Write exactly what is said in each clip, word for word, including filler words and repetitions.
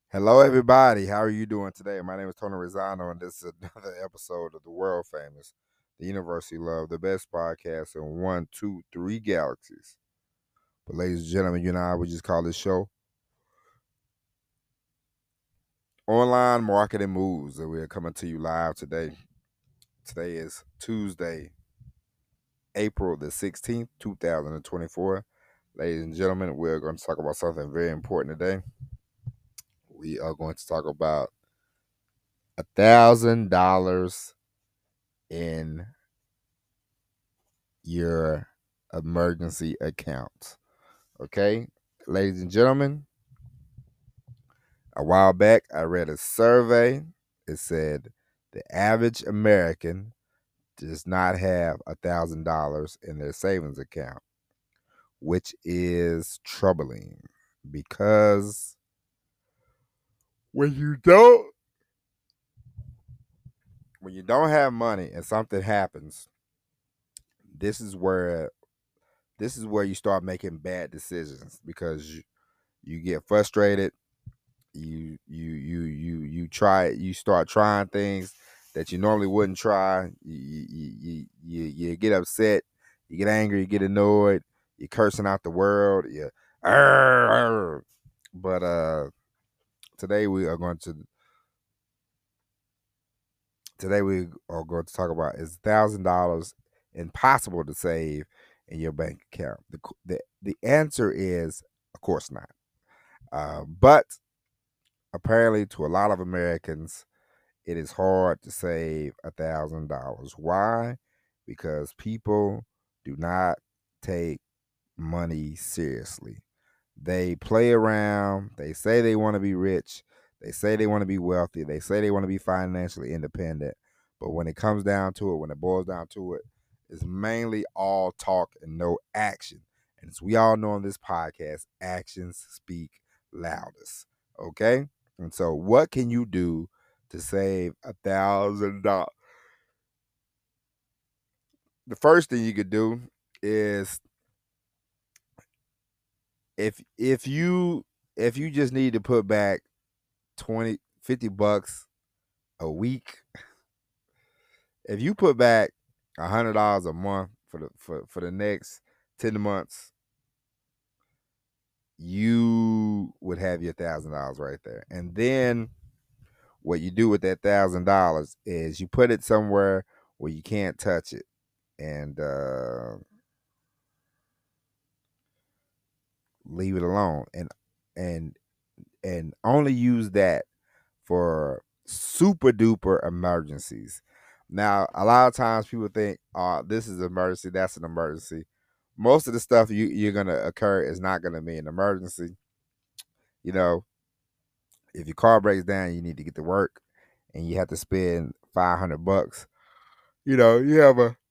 Hello, everybody. How are you doing today? My name is Tony Rosano, and this is another episode of the world famous, the University Love, the best podcast in one, two, three galaxies. But, ladies and gentlemen, you and I, we just call this show Online Marketing Moves, and we're coming to you live today. Today is Tuesday, April the sixteenth, two thousand twenty-four. Ladies and gentlemen, we're going to talk about something very important today. We are going to talk about a thousand dollars in your emergency account. Okay, ladies and gentlemen, a while back I read a survey. It said the average American does not have a thousand dollars in their savings account, which is troubling because when you don't when you don't have money and something happens, this is where this is where you start making bad decisions because you, you get frustrated. You you you you you try you start trying things that you normally wouldn't try. You you you you, you get upset, you get angry, you get annoyed, you're cursing out the world. You, but uh, today we are going to today we are going to talk about is thousand dollars impossible to save in your bank account. The the the answer is of course not. Uh, but apparently, to a lot of Americans, it is hard to save a thousand dollars. Why? Because people do not take money seriously. They play around. They say they want to be rich. They say they want to be wealthy. They say they want to be financially independent. But when it comes down to it, when it boils down to it, it's mainly all talk and no action. And as we all know on this podcast, actions speak loudest. Okay? And so, what can you do to save a thousand dollars? The first thing you could do is if if you if you just need to put back twenty, fifty bucks a week, if you put back a hundred dollars a month for the for, for the next ten months, you would have your thousand dollars right there. And then what you do with that thousand dollars is you put it somewhere where you can't touch it. And uh leave it alone and and and only use that for super duper emergencies. Now, a lot of times people think, "Oh, this is an emergency, that's an emergency." Most of the stuff you, you're gonna occur is not gonna be an emergency. You know, if your car breaks down, you need to get to work, and you have to spend five hundred bucks. You know, you have a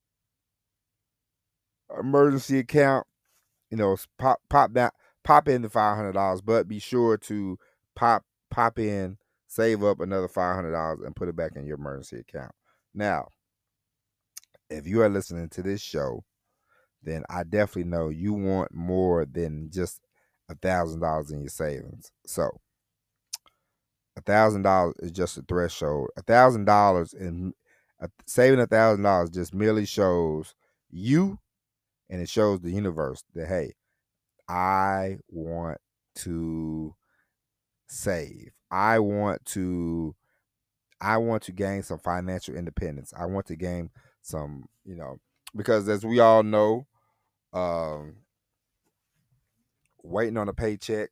emergency account. You know, pop pop down, pop in the five hundred dollars, but be sure to pop pop in, save up another five hundred dollars, and put it back in your emergency account. Now, if you are listening to this show, then I definitely know you want more than just a thousand dollars in your savings. So, a thousand dollars is just a threshold. A thousand dollars in uh, saving a thousand dollars just merely shows you, and it shows the universe that hey, I want to save. I want to I want to gain some financial independence. I want to gain some, you know, because as we all know, um, waiting on a paycheck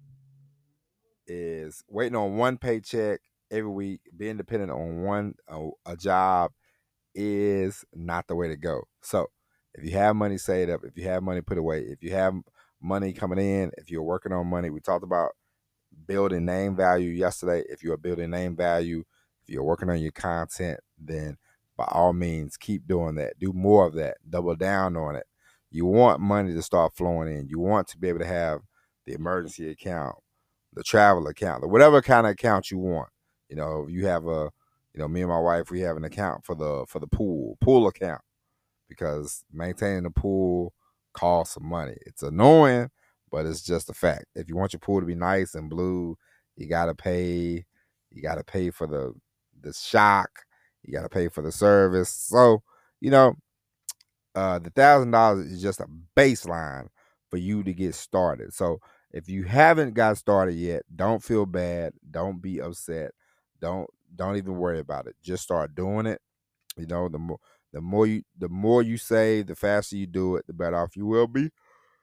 is waiting on one paycheck every week, being dependent on one a, a job is not the way to go. So, if you have money saved up, if you have money put away, if you have money coming in, if you're working on money, we talked about building name value yesterday. If you're building name value, if you're working on your content, then by all means keep doing that. Do more of that. Double down on it. You want money to start flowing in. You want to be able to have the emergency account, the travel account, or whatever kind of account you want. You know, you have a, you know, me and my wife, we have an account for the for the pool, pool account, because maintaining the pool costs some money. It's annoying, but it's just a fact. If you want your pool to be nice and blue You gotta pay. You gotta pay for the the shock. You gotta pay for the service. So you know, uh, the thousand dollars is just a baseline for you to get started. So if you haven't got started yet, don't feel bad. Don't be upset. Don't don't even worry about it. Just start doing it. You know, the more the more you the more you save, the faster you do it, the better off you will be.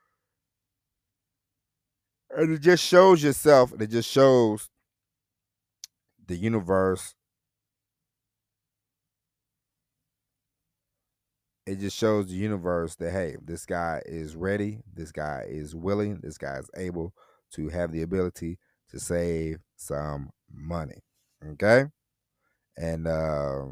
And it just shows yourself, and it just shows the universe. It just shows the universe that hey, this guy is ready, this guy is willing, this guy is able to have the ability to save some money. Okay? And uh,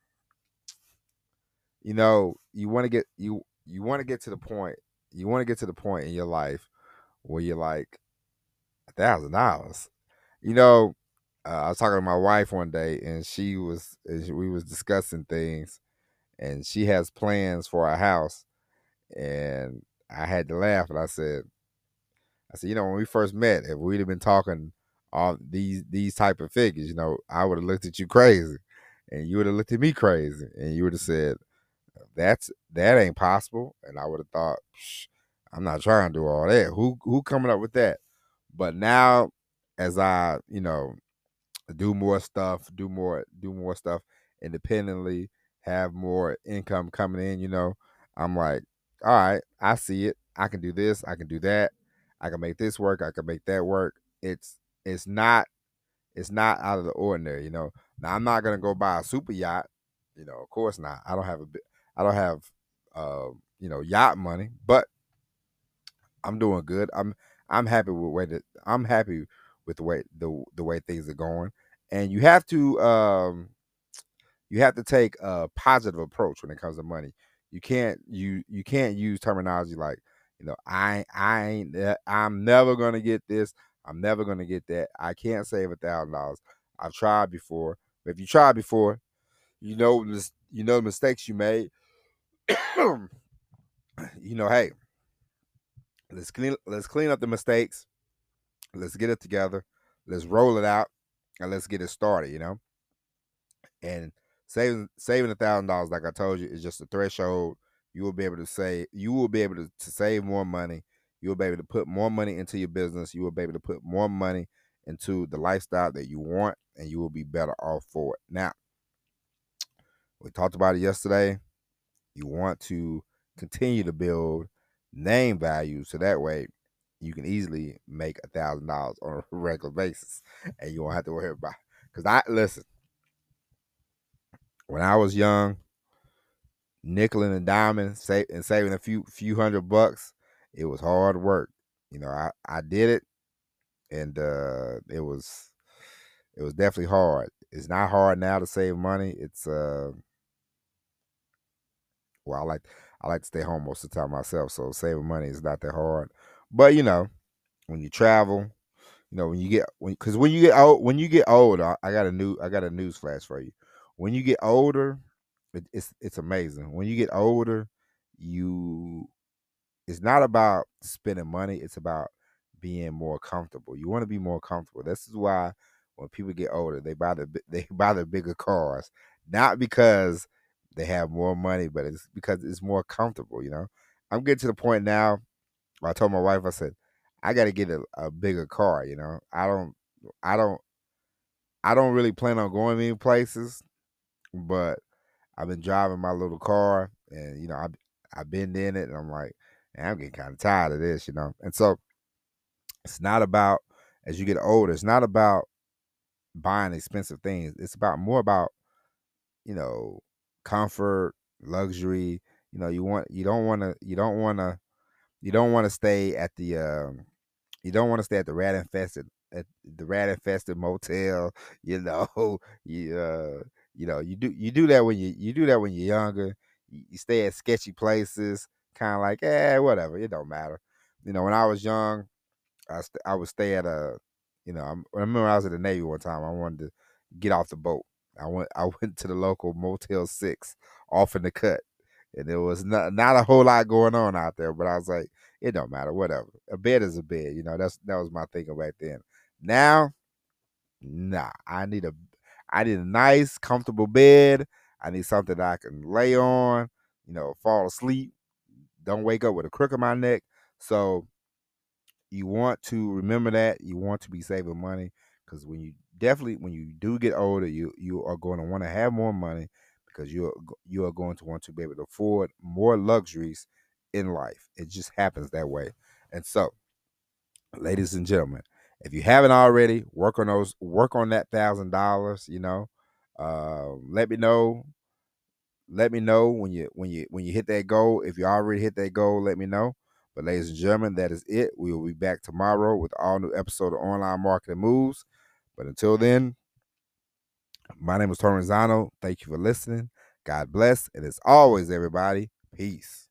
you know, you want to get you you want to get to the point, you want to get to the point in your life where you're like a thousand dollars. You know, uh, I was talking to my wife one day, and she was and she- we was discussing things, and she has plans for a house, and I had to laugh, and I said, I said, you know, when we first met, if we'd have been talking all these these type of figures, you know, I would have looked at you crazy, and you would have looked at me crazy, and you would have said, "That's that ain't possible," and I would have thought, Psh, "I'm not trying to do all that. Who who coming up with that?" But now, as I, you know, do more stuff, do more, do more stuff independently, have more income coming in, you know, I'm like, all right, I see it. I can do this. I can do that. I can make this work. I can make that work. It's it's not it's not out of the ordinary, you know. Now I'm not gonna go buy a super yacht, you know. Of course not. I don't have a bit. I don't have, uh, you know, yacht money, but I'm doing good. I'm I'm happy with way that I'm happy with the way the the way things are going. And you have to um you have to take a positive approach when it comes to money. You can't you you can't use terminology like, you know, I I ain't ne- I'm never gonna get this. I'm never gonna get that. I can't save a thousand dollars. I've tried before. But if you tried before, you know this you know the mistakes you made. you know, hey, let's clean let's clean up the mistakes. Let's get it together. Let's roll it out, and let's get it started. You know, and saving saving a thousand dollars, like I told you, is just a threshold. You will be able to save. You will be able to, to save more money. You will be able to put more money into your business. You will be able to put more money into the lifestyle that you want, and you will be better off for it. Now, we talked about it yesterday. You want to continue to build name value so that way you can easily make a thousand dollars on a regular basis, and you won't have to worry about. Because I listen, when I was young, nickel and a diamond, sa- and saving a few few hundred bucks, it was hard work. You know, I I did it, and uh, it was it was definitely hard. It's not hard now to save money. It's uh, well, I like I like to stay home most of the time myself, so saving money is not that hard. But you know, when you travel, you know, when you get when because when you get old, when you get older, I got a new I got a news flash for you. When you get older, it, it's it's amazing. When you get older, you it's not about spending money, it's about being more comfortable. You want to be more comfortable. This is why when people get older, they buy the bi- they buy the bigger cars, not because they have more money, but it's because it's more comfortable, you know. I'm getting to the point now where I told my wife, I said, I got to get a, a bigger car, you know. I don't I don't I don't really plan on going many places, but I've been driving my little car, and you know, I I've been in it, and I'm like, man, I'm getting kind of tired of this, you know. And so it's not about as you get older, it's not about buying expensive things. It's about more about you know comfort, luxury. You know, you want you don't want to you don't want to you don't want to stay at the um, you don't want to stay at the rat infested at the rat infested motel. You know, you uh, you know you do you do that when you you do that when you're younger. You, you stay at sketchy places, kind of like eh, whatever. It don't matter. You know, when I was young, I st- I would stay at a, you know, I'm, I remember I was at the Navy one time. I wanted to get off the boat. I went I went to the local Motel Six off in the cut, and there was not not a whole lot going on out there. But I was like, it don't matter, whatever. A bed is a bed, you know. That's that was my thinking back then. Now Nah, I need a I need a nice, comfortable bed. I need something that I can lay on, you know, fall asleep. Don't wake up with a crook in my neck. So you want to remember that. You want to be saving money because when you definitely when you do get older, you you are going to want to have more money because you are you are going to want to be able to afford more luxuries in life. It just happens that way. And so, ladies and gentlemen, if you haven't already, work on those work on that thousand dollars. You know, uh, let me know. Let me know when you when you when you hit that goal. If you already hit that goal, let me know. But ladies and gentlemen, that is it. We will be back tomorrow with all new episode of Online Marketing Moves. But until then, my name is Torrenzano. Thank you for listening. God bless. And as always, everybody, peace.